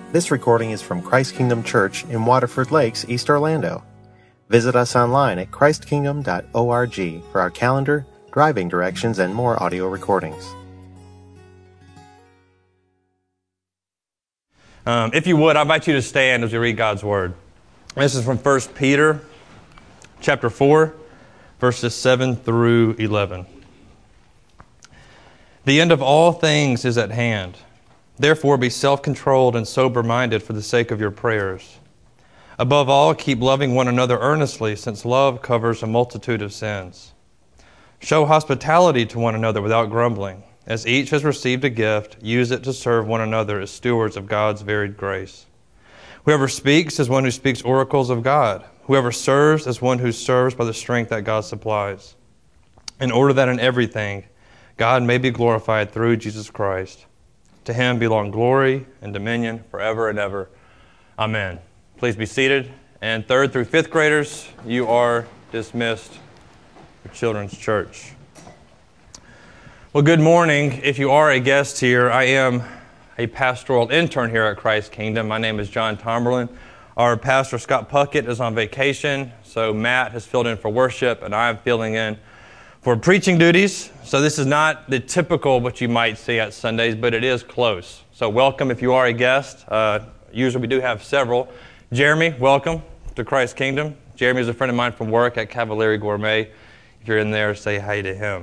This recording is from Christ Kingdom Church in Waterford Lakes, East Orlando. Visit us online at christkingdom.org for our calendar, driving directions, and more audio recordings. If you would, I invite you to stand as we read God's Word. This is from 1 Peter chapter 4, verses 7 through 11. The end of all things is at hand. Therefore, be self-controlled and sober-minded for the sake of your prayers. Above all, keep loving one another earnestly, since love covers a multitude of sins. Show hospitality to one another without grumbling. As each has received a gift, use it to serve one another as stewards of God's varied grace. Whoever speaks is one who speaks oracles of God. Whoever serves is one who serves by the strength that God supplies, in order that in everything God may be glorified through Jesus Christ. To him belong glory and dominion forever and ever. Amen. Please be seated. And 3rd through 5th graders, you are dismissed for Children's Church. Well, good morning. If you are a guest here, I am a pastoral intern here at Christ Kingdom. My name is John Tomberlin. Our pastor, Scott Puckett, is on vacation, so Matt has filled in for worship, and I'm filling in for preaching duties. So this is not the typical what you might see at Sundays, but it is close. So welcome if you are a guest. Usually we do have several. Jeremy, welcome to Christ Kingdom. Jeremy is a friend of mine from work at Cavalieri Gourmet. If you're in there, say hi to him.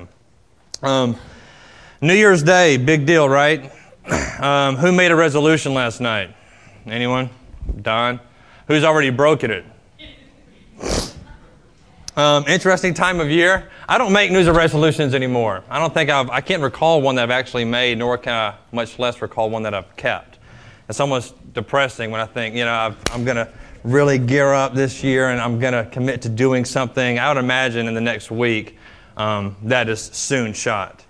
New Year's Day, big deal, right? Who made a resolution last night? Anyone? Don? Who's already broken it? Interesting time of year. I don't make New Year's resolutions anymore. I can't recall one that I've actually made, nor can I much less recall one that I've kept. It's almost depressing when I think, I'm going to really gear up this year and I'm going to commit to doing something. I would imagine in the next week that is soon shot.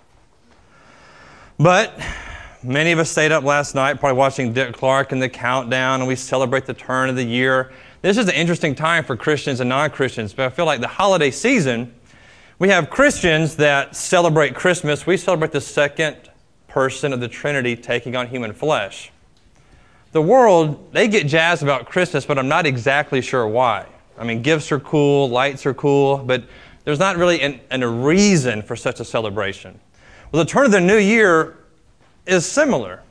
But many of us stayed up last night probably watching Dick Clark and the countdown, and we celebrate the turn of the year. This is an interesting time for Christians and non-Christians, but I feel like the holiday season, we have Christians that celebrate Christmas. We celebrate the second person of the Trinity taking on human flesh. The world, they get jazzed about Christmas, but I'm not exactly sure why. I mean, gifts are cool, lights are cool, but there's not really a reason for such a celebration. Well, the turn of the new year is similar.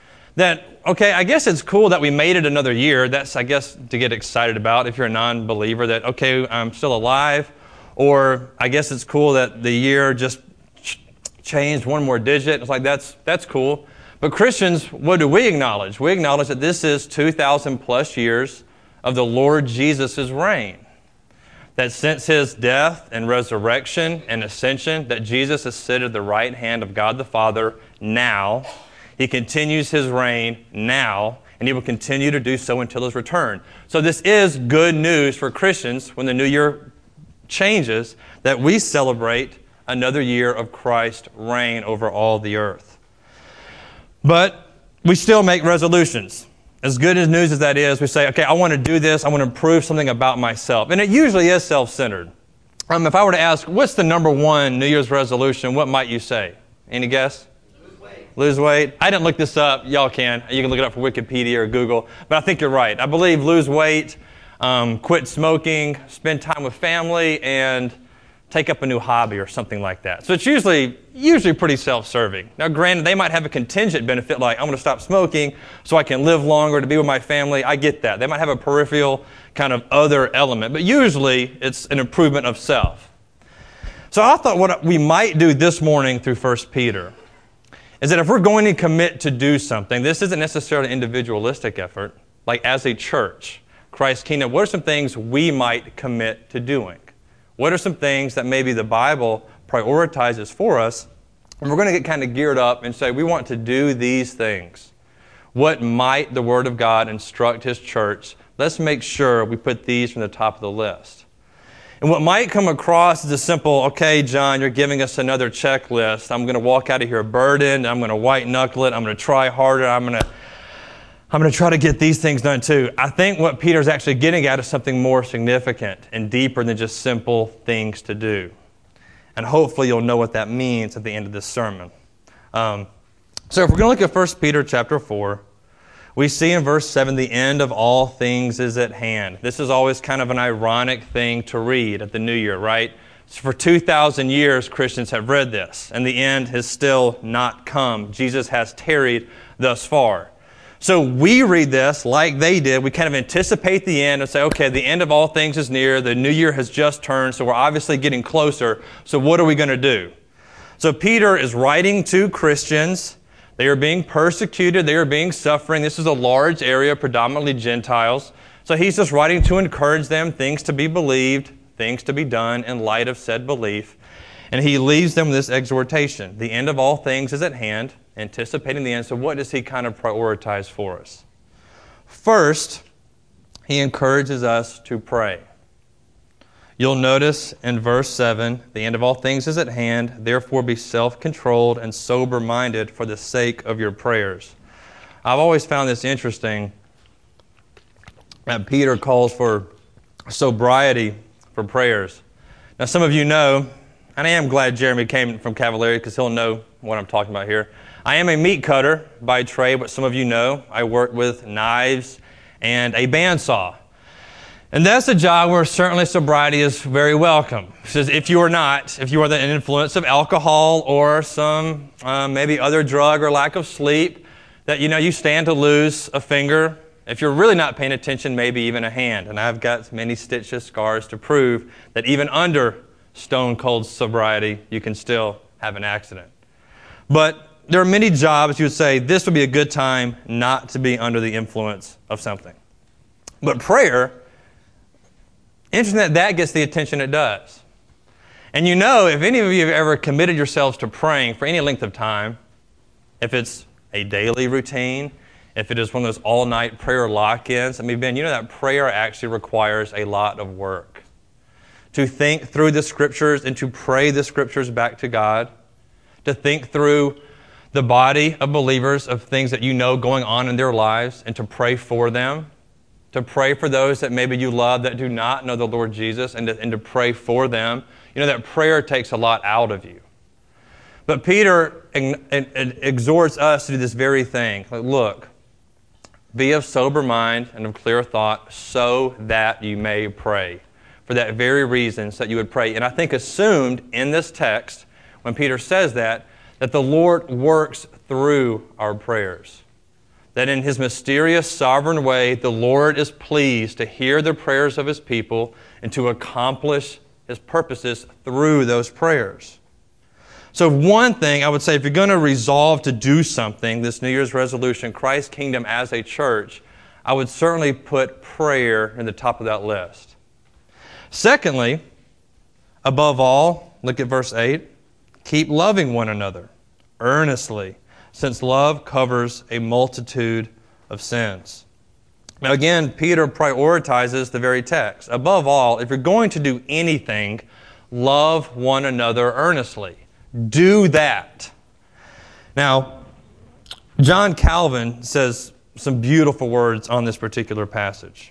I guess it's cool that we made it another year. That's, I guess, to get excited about if you're a non-believer, that, okay, I'm still alive. Or I guess it's cool that the year just changed one more digit. It's like, that's cool. But Christians, what do we acknowledge? We acknowledge that this is 2,000 plus years of the Lord Jesus' reign. That since his death and resurrection and ascension, that Jesus is seated at the right hand of God the Father now. He continues his reign now, and he will continue to do so until his return. So this is good news for Christians when the new year changes, that we celebrate another year of Christ's reign over all the earth. But we still make resolutions. As good as news as that is, we say, okay, I want to do this. I want to improve something about myself. And it usually is self-centered. If I were to ask, what's the number one New Year's resolution, what might you say? Any guess? Lose weight. I didn't look this up. Y'all can. You can look it up for Wikipedia or Google. But I think you're right. I believe lose weight, quit smoking, spend time with family, and take up a new hobby or something like that. So it's usually pretty self-serving. Now, granted, they might have a contingent benefit like, I'm going to stop smoking so I can live longer to be with my family. I get that. They might have a peripheral kind of other element. But usually, it's an improvement of self. So I thought what we might do this morning through 1 Peter is that if we're going to commit to do something, this isn't necessarily an individualistic effort. Like as a church, Christ Kingdom, what are some things we might commit to doing? What are some things that maybe the Bible prioritizes for us? And we're going to get kind of geared up and say, we want to do these things. What might the Word of God instruct His church? Let's make sure we put these from the top of the list. And what might come across is a simple, okay, John, you're giving us another checklist. I'm going to walk out of here burdened. I'm going to white knuckle it. I'm going to try harder. I'm going to try to get these things done too. I think what Peter's actually getting at is something more significant and deeper than just simple things to do. And hopefully you'll know what that means at the end of this sermon. So if we're going to look at 1 Peter chapter 4, We see in verse 7, the end of all things is at hand. This is always kind of an ironic thing to read at the New Year, right? So for 2,000 years, Christians have read this, and the end has still not come. Jesus has tarried thus far. So we read this like they did. We kind of anticipate the end and say, okay, the end of all things is near. The new year has just turned, so we're obviously getting closer. So what are we going to do? So Peter is writing to Christians. They are being persecuted. They are being suffering. This is a large area, predominantly Gentiles. So he's just writing to encourage them, things to be believed, things to be done in light of said belief. And he leaves them with this exhortation. The end of all things is at hand, anticipating the end. So what does he kind of prioritize for us? First, he encourages us to pray. You'll notice in verse 7, the end of all things is at hand, therefore be self-controlled and sober-minded for the sake of your prayers. I've always found this interesting that Peter calls for sobriety for prayers. Now some of you know, and I am glad Jeremy came from Cavalieri because he'll know what I'm talking about here. I am a meat cutter by trade, but some of you know I work with knives and a bandsaw. And that's a job where certainly sobriety is very welcome. Because if you are the influence of alcohol or some maybe other drug or lack of sleep, that you stand to lose a finger. If you're really not paying attention, maybe even a hand. And I've got many stitches, scars to prove that even under stone cold sobriety, you can still have an accident. But there are many jobs you would say this would be a good time not to be under the influence of something. But prayer, interesting that gets the attention it does. And if any of you have ever committed yourselves to praying for any length of time, if it's a daily routine, if it is one of those all-night prayer lock-ins, Ben, that prayer actually requires a lot of work. To think through the Scriptures and to pray the Scriptures back to God, to think through the body of believers of things that going on in their lives and to pray for them, to pray for those that maybe you love that do not know the Lord Jesus and to pray for them. That prayer takes a lot out of you. But Peter exhorts us to do this very thing. Look, be of sober mind and of clear thought so that you may pray. For that very reason, so that you would pray. And I think assumed in this text, when Peter says that the Lord works through our prayers. That in His mysterious, sovereign way, the Lord is pleased to hear the prayers of His people and to accomplish His purposes through those prayers. So one thing I would say, if you're going to resolve to do something, this New Year's resolution, Christ Kingdom as a church, I would certainly put prayer in the top of that list. Secondly, above all, look at verse 8, keep loving one another earnestly, since love covers a multitude of sins. Now again, Peter prioritizes the very text. Above all, if you're going to do anything, love one another earnestly. Do that. Now, John Calvin says some beautiful words on this particular passage.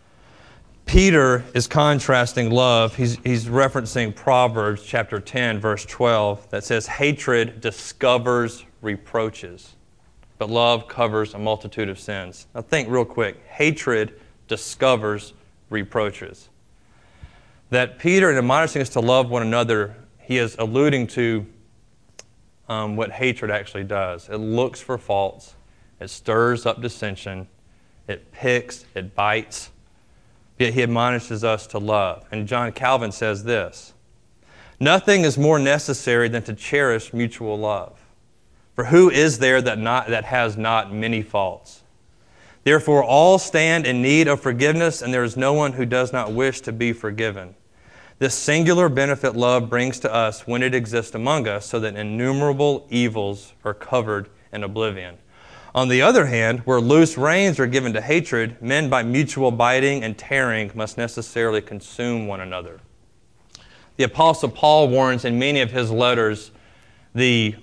Peter is contrasting love. He's referencing Proverbs chapter 10, verse 12, that says, hatred discovers reproaches, but love covers a multitude of sins. Now think real quick. Hatred discovers reproaches. That Peter, in admonishing us to love one another, he is alluding to what hatred actually does. It looks for faults. It stirs up dissension. It picks. It bites. Yet he admonishes us to love. And John Calvin says this, nothing is more necessary than to cherish mutual love. For who is there that has not many faults? Therefore all stand in need of forgiveness, and there is no one who does not wish to be forgiven. This singular benefit love brings to us when it exists among us, so that innumerable evils are covered in oblivion. On the other hand, where loose reins are given to hatred, men by mutual biting and tearing must necessarily consume one another. The Apostle Paul warns in many of his letters the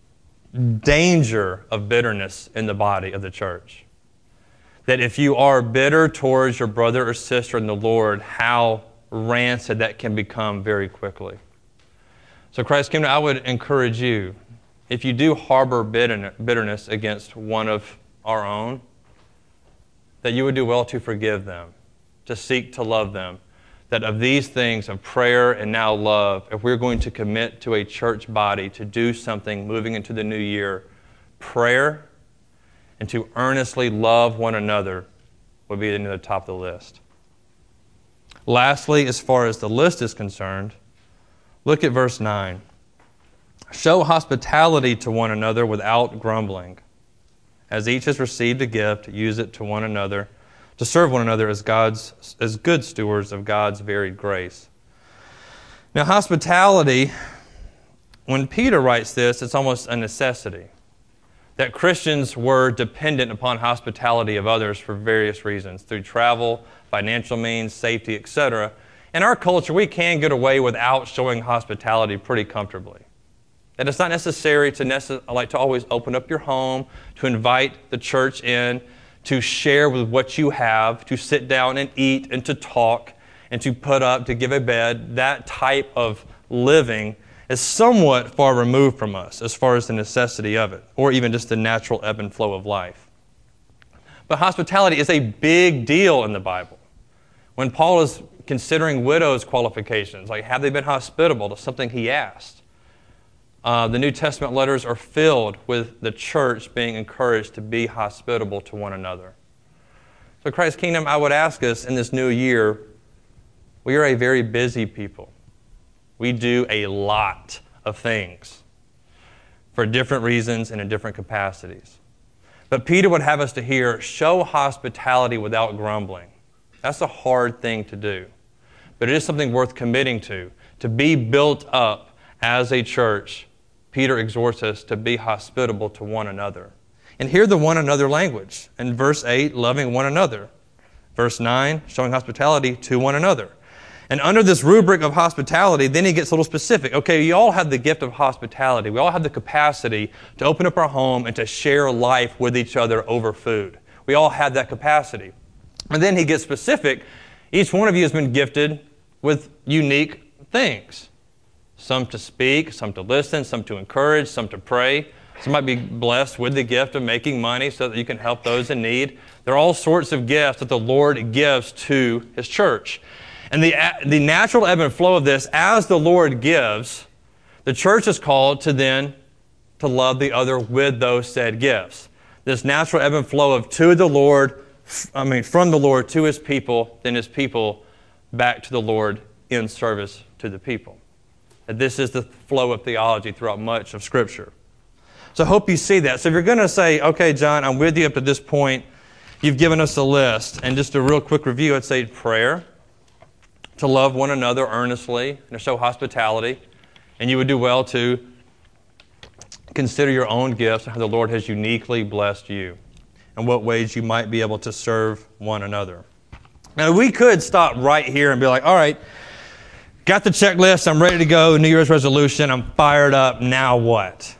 danger of bitterness in the body of the church. That if you are bitter towards your brother or sister in the Lord, how rancid that can become very quickly. So Christ Kingdom, I would encourage you, if you do harbor bitterness against one of our own, that you would do well to forgive them, to seek to love them, that of these things of prayer and now love, if we're going to commit to a church body to do something moving into the new year, prayer and to earnestly love one another would be near the top of the list. Lastly, as far as the list is concerned, look at verse 9. Show hospitality to one another without grumbling. As each has received a gift, use it to one another, to serve one another as good stewards of God's varied grace. Now, hospitality, when Peter writes this, it's almost a necessity. That Christians were dependent upon hospitality of others for various reasons, through travel, financial means, safety, etc. In our culture, we can get away without showing hospitality pretty comfortably. That it's not necessary to always open up your home, to invite the church in, to share with what you have, to sit down and eat and to talk and to put up, to give a bed. That type of living is somewhat far removed from us as far as the necessity of it, or even just the natural ebb and flow of life. But hospitality is a big deal in the Bible. When Paul is considering widows' qualifications, like have they been hospitable to something he asked, the New Testament letters are filled with the church being encouraged to be hospitable to one another. So Christ Kingdom, I would ask us in this new year, we are a very busy people. We do a lot of things for different reasons and in different capacities. But Peter would have us to hear, show hospitality without grumbling. That's a hard thing to do. But it is something worth committing to be built up as a church. Peter exhorts us to be hospitable to one another. And hear the one another language. In verse 8, loving one another. Verse 9, showing hospitality to one another. And under this rubric of hospitality, then he gets a little specific. Okay, you all have the gift of hospitality. We all have the capacity to open up our home and to share life with each other over food. We all have that capacity. And then he gets specific. Each one of you has been gifted with unique things. Some to speak, some to listen, some to encourage, some to pray. Some might be blessed with the gift of making money so that you can help those in need. There are all sorts of gifts that the Lord gives to His church. And the natural ebb and flow of this, as the Lord gives, the church is called to then to love the other with those said gifts. This natural ebb and flow of from the Lord to His people, then His people back to the Lord in service to the people. And this is the flow of theology throughout much of Scripture. So I hope you see that. So if you're going to say, okay, John, I'm with you up to this point. You've given us a list. And just a real quick review, I'd say prayer, to love one another earnestly, and to show hospitality. And you would do well to consider your own gifts and how the Lord has uniquely blessed you and what ways you might be able to serve one another. Now, we could stop right here and be like, all right, got the checklist, I'm ready to go, New Year's resolution, I'm fired up, now what?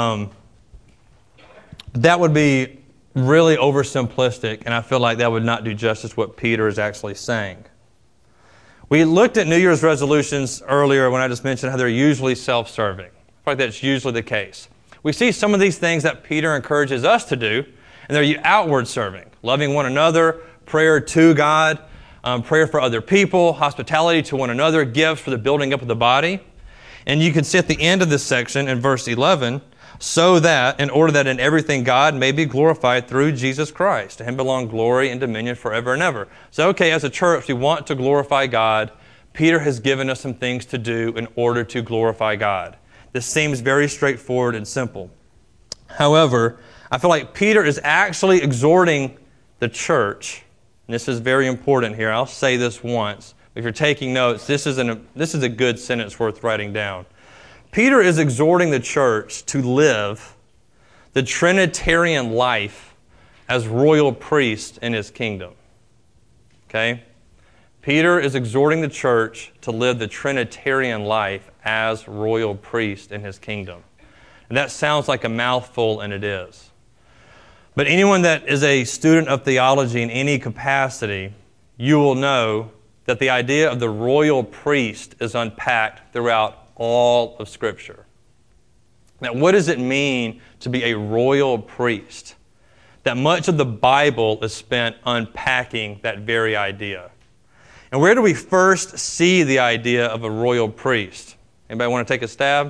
That would be really oversimplistic, and I feel like that would not do justice to what Peter is actually saying. We looked at New Year's resolutions earlier when I just mentioned how they're usually self-serving. I feel like that's usually the case. We see some of these things that Peter encourages us to do, and they're outward serving, loving one another, prayer to God, prayer for other people, hospitality to one another, gifts for the building up of the body. And you can see at the end of this section in verse 11, so that, in order that in everything God may be glorified through Jesus Christ. To Him belong glory and dominion forever and ever. So, okay, as a church, we want to glorify God. Peter has given us some things to do in order to glorify God. This seems very straightforward and simple. However, I feel like Peter is actually exhorting the church, and this is very important here. I'll say this once. If you're taking notes, this is a good sentence worth writing down. Peter is exhorting the church to live the Trinitarian life as royal priest in His kingdom. Okay? Peter is exhorting the church to live the Trinitarian life as royal priest in His kingdom. And that sounds like a mouthful, and it is. But anyone that is a student of theology in any capacity, you will know that the idea of the royal priest is unpacked throughout all of Scripture. Now, what does it mean to be a royal priest? that much of the Bible is spent unpacking that very idea. And where do we first see the idea of a royal priest? Anybody want to take a stab?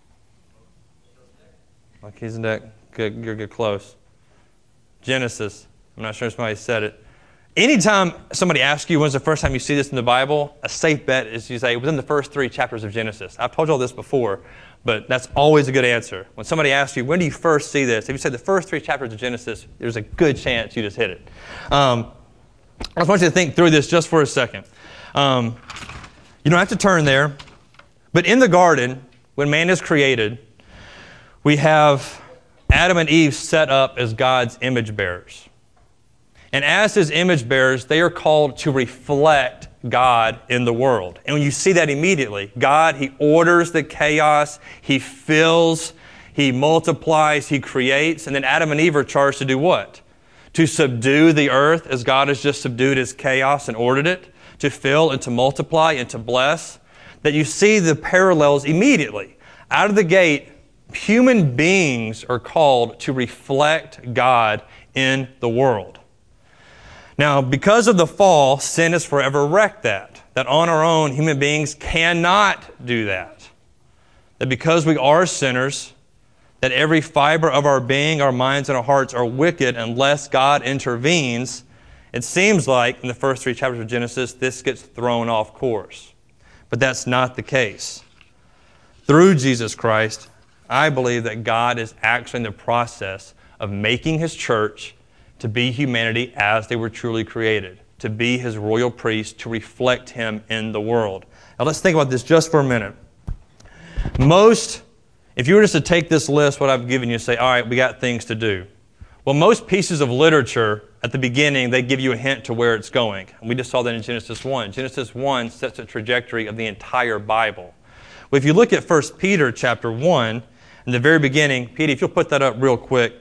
Melchizedek. Good, you're good, close. Genesis. I'm not sure if somebody said it. Anytime somebody asks you when's the first time you see this in the Bible, a safe bet is you say within the first 3 chapters of Genesis. I've told you all this before, but that's always a good answer. When somebody asks you, when do you first see this? If you say the first 3 chapters of Genesis, there's a good chance you just hit it. I just want you to think through this just for a second. You don't have to turn there, but in the garden, when man is created, we have Adam and Eve set up as God's image bearers. And as His image bearers, they are called to reflect God in the world. And when you see that immediately, God, He orders the chaos, He fills, He multiplies, He creates, and then Adam and Eve are charged to do what? To subdue the earth as God has just subdued His chaos and ordered it, to fill and to multiply and to bless. That you see the parallels immediately. Out of the gate, human beings are called to reflect God in the world. Now, because of the fall, sin has forever wrecked that. That on our own, human beings cannot do that. That because we are sinners, that every fiber of our being, our minds, and our hearts are wicked unless God intervenes, it seems like in the first 3 chapters of Genesis, this gets thrown off course. But that's not the case. Through Jesus Christ, I believe that God is actually in the process of making His church to be humanity as they were truly created, to be His royal priest, to reflect Him in the world. Now let's think about this just for a minute. If you were just to take this list, what I've given you, and say, all right, we got things to do. Well, most pieces of literature, at the beginning, they give you a hint to where it's going. And we just saw that in Genesis 1. Genesis 1 sets the trajectory of the entire Bible. Well, if you look at 1 Peter chapter 1, in the very beginning, Pete, if you'll put that up real quick,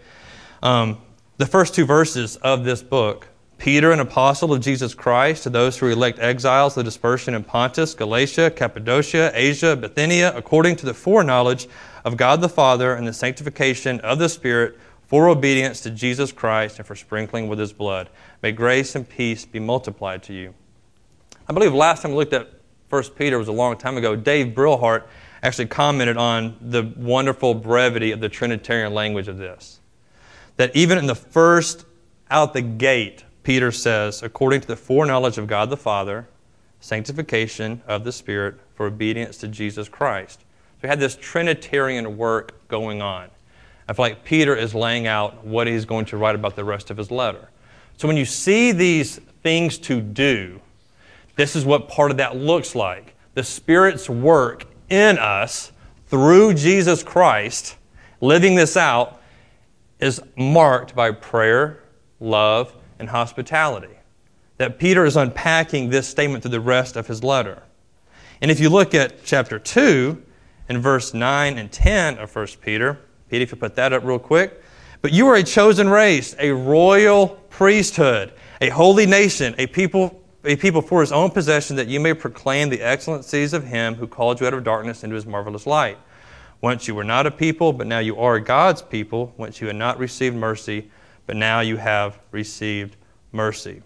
the first 2 verses of this book, Peter, an apostle of Jesus Christ, to those who elect exiles, the dispersion in Pontus, Galatia, Cappadocia, Asia, Bithynia, according to the foreknowledge of God the Father and the sanctification of the Spirit, for obedience to Jesus Christ and for sprinkling with His blood. May grace and peace be multiplied to you. I believe last time we looked at 1 Peter was a long time ago. Dave Brillhart actually commented on the wonderful brevity of the Trinitarian language of this. That even in the first, out the gate, Peter says, according to the foreknowledge of God the Father, sanctification of the Spirit, for obedience to Jesus Christ. So we had this Trinitarian work going on. I feel like Peter is laying out what he's going to write about the rest of his letter. So when you see these things to do, this is what part of that looks like. The Spirit's work in us through Jesus Christ, living this out, is marked by prayer, love, and hospitality. That Peter is unpacking this statement through the rest of his letter. And if you look at chapter 2, in verse 9 and 10 of 1 Peter, Pete, if you put that up real quick. But you are a chosen race, a royal priesthood, a holy nation, a people for His own possession, that you may proclaim the excellencies of Him who called you out of darkness into His marvelous light. Once you were not a people, but now you are God's people. Once you had not received mercy, but now you have received mercy.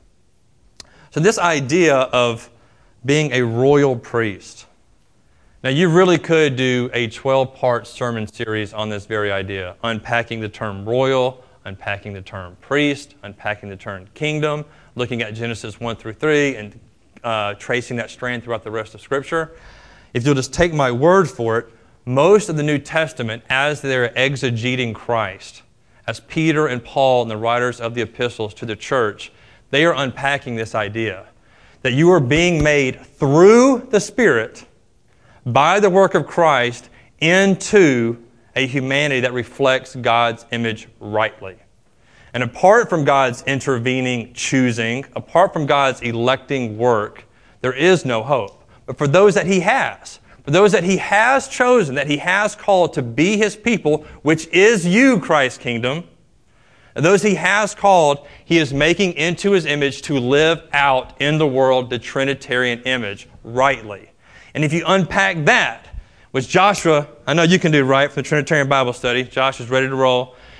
So this idea of being a royal priest. Now you really could do a 12-part sermon series on this very idea, unpacking the term royal, unpacking the term priest, unpacking the term kingdom, looking at Genesis 1 through 3 and tracing that strand throughout the rest of Scripture. If you'll just take my word for it, most of the New Testament, as they're exegeting Christ, as Peter and Paul and the writers of the epistles to the church, they are unpacking this idea that you are being made through the Spirit by the work of Christ into a humanity that reflects God's image rightly. And apart from God's intervening choosing, apart from God's electing work, there is no hope. But for those that He has, for those that He has chosen, that He has called to be His people, which is you, Christ's kingdom, and those He has called, He is making into His image to live out in the world the Trinitarian image rightly. And if you unpack that, which Joshua, I know you can do right for the Trinitarian Bible study. Josh is ready to roll.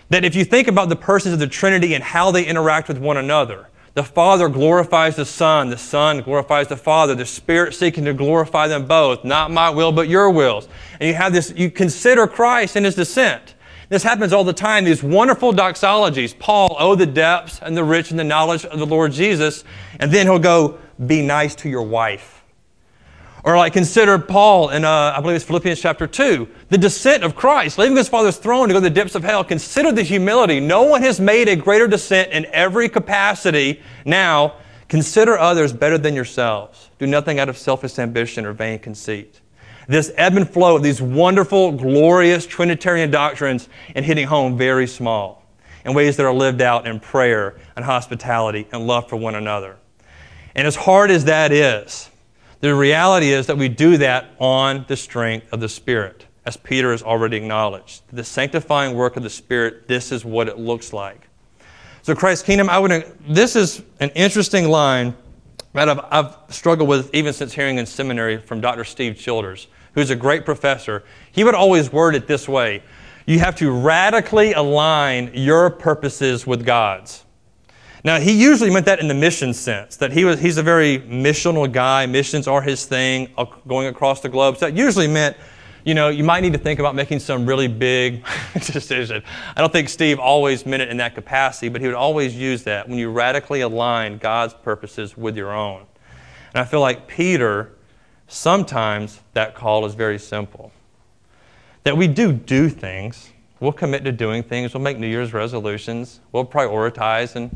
That if you think about the persons of the Trinity and how they interact with one another, the Father glorifies the Son glorifies the Father, the Spirit seeking to glorify them both, not my will but your wills. And you have this, you consider Christ in His descent. This happens all the time, these wonderful doxologies. Paul, oh, the depths and the rich in the knowledge of the Lord Jesus. And then he'll go, be nice to your wife. Or like consider Paul in, I believe it's Philippians chapter 2, the descent of Christ, leaving His Father's throne to go to the depths of hell. Consider the humility. No one has made a greater descent in every capacity. Now, consider others better than yourselves. Do nothing out of selfish ambition or vain conceit. This ebb and flow of these wonderful, glorious Trinitarian doctrines and hitting home very small in ways that are lived out in prayer and hospitality and love for one another. And as hard as that is, the reality is that we do that on the strength of the Spirit, as Peter has already acknowledged. The sanctifying work of the Spirit, this is what it looks like. So Christ's kingdom, this is an interesting line that I've struggled with even since hearing in seminary from Dr. Steve Childers, who's a great professor. He would always word it this way: you have to radically align your purposes with God's. Now, he usually meant that in the mission sense, that he's a very missional guy. Missions are his thing, going across the globe. So that usually meant, you might need to think about making some really big decision. I don't think Steve always meant it in that capacity, but he would always use that when you radically align God's purposes with your own. And I feel like Peter, sometimes that call is very simple. That we do things. We'll commit to doing things. We'll make New Year's resolutions. We'll prioritize and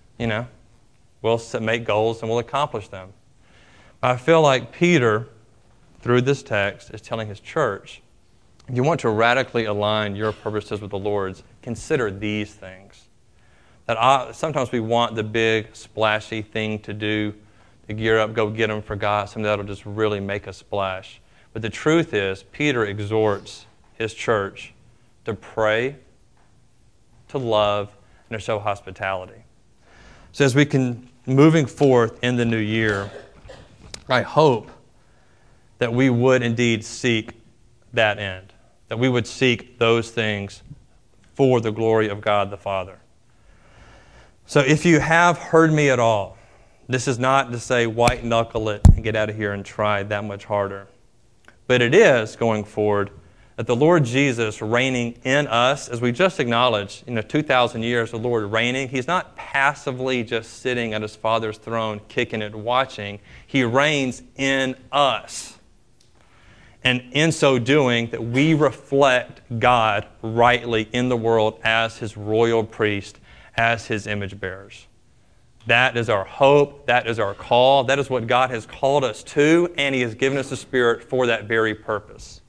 we'll make goals and we'll accomplish them. I feel like Peter, through this text, is telling his church, if you want to radically align your purposes with the Lord's, consider these things. That sometimes we want the big, splashy thing to do, to gear up, go get them for God, something that'll just really make a splash. But the truth is, Peter exhorts his church to pray, to love, and to show hospitality. So as we can, moving forth in the new year, I hope that we would indeed seek that end, that we would seek those things for the glory of God the Father. So if you have heard me at all, this is not to say white knuckle it and get out of here and try that much harder. But it is, going forward, that the Lord Jesus reigning in us, as we just acknowledged, 2,000 years, the Lord reigning, He's not passively just sitting at His Father's throne, kicking it, watching. He reigns in us. And in so doing, that we reflect God rightly in the world as His royal priest, as His image bearers. That is our hope. That is our call. That is what God has called us to, and He has given us the Spirit for that very purpose.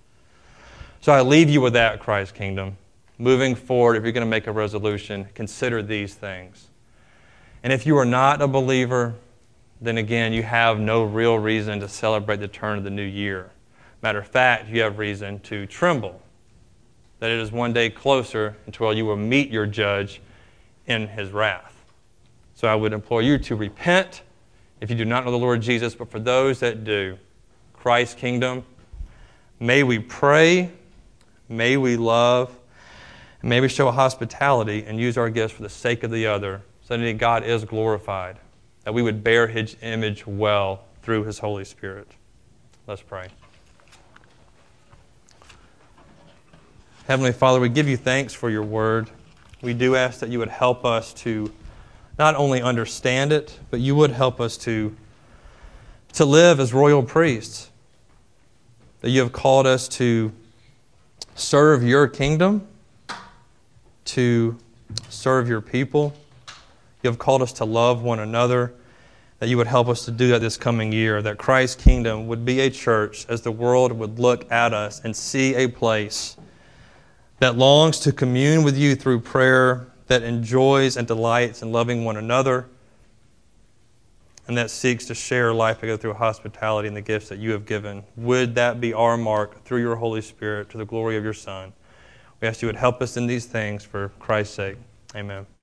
So I leave you with that, Christ Kingdom. Moving forward, if you're going to make a resolution, consider these things. And if you are not a believer, then again, you have no real reason to celebrate the turn of the new year. Matter of fact, you have reason to tremble, that it is one day closer until you will meet your judge in His wrath. So I would implore you to repent if you do not know the Lord Jesus, but for those that do, Christ's Kingdom, may we pray, may we love, and may we show hospitality and use our gifts for the sake of the other, so that God is glorified, that we would bear His image well through His Holy Spirit. Let's pray. Heavenly Father, we give you thanks for your word. We do ask that you would help us to not only understand it, but you would help us to live as royal priests. That you have called us to serve your kingdom, to serve your people. You have called us to love one another, that you would help us to do that this coming year, that Christ's kingdom would be a church as the world would look at us and see a place that longs to commune with you through prayer, that enjoys and delights in loving one another, and that seeks to share life together through hospitality and the gifts that you have given. Would that be our mark through your Holy Spirit to the glory of your Son? We ask you would help us in these things for Christ's sake. Amen.